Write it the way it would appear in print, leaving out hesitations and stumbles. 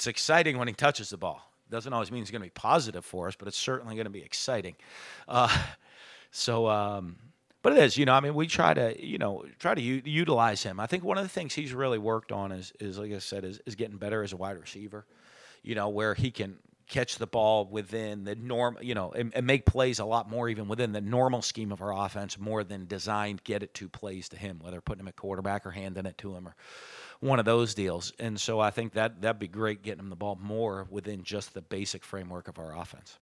it's exciting when he touches the ball. Doesn't always mean it's going to be positive for us, but it's certainly going to be exciting. Uh, so, but it is, I mean, we try to utilize him. I think one of the things he's really worked on is like I said, is getting better as a wide receiver. Where he can catch the ball within the norm, and make plays a lot more even within the normal scheme of our offense, more than designed get it to plays to him, whether putting him at quarterback or handing it to him or one of those deals. And so I think that'd be great, getting him the ball more within just the basic framework of our offense.